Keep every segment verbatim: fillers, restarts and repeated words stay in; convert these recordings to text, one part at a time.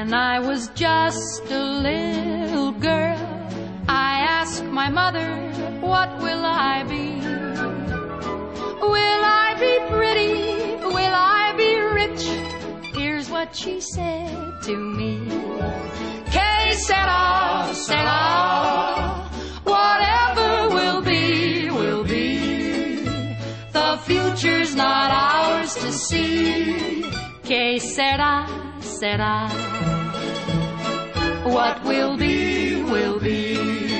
When I was just a little girl, I asked my mother, what will I be? Will I be pretty? Will I be rich? Here's what she said to me. Que sera, sera, whatever will be, will be. The future's not ours to see. Que sera, sera, what will be, will be.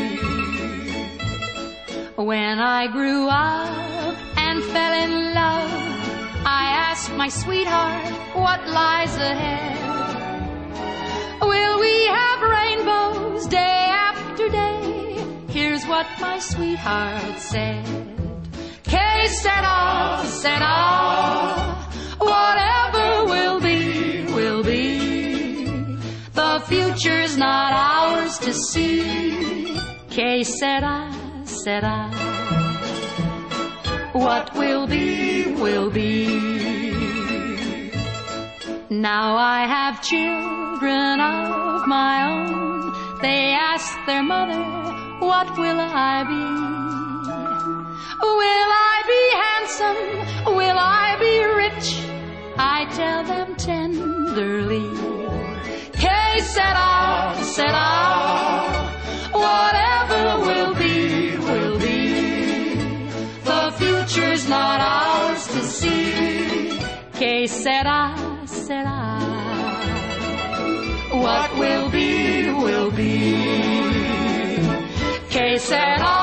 When I grew up and fell in love, I asked my sweetheart, what lies ahead? Will we have rainbows day after day? Here's what my sweetheart said. Que sera, sera, whatever will be, will be. The future's not ours to see. Que sera, sera, what will be, will be. Now I have children of my own. They ask their mother, what will I be? Will I be handsome? Will I be rich? I tell them tenderly. Que sera, sera, whatever will be, will be. The future's not ours to see. Que sera, sera, what will be, will be. Que sera.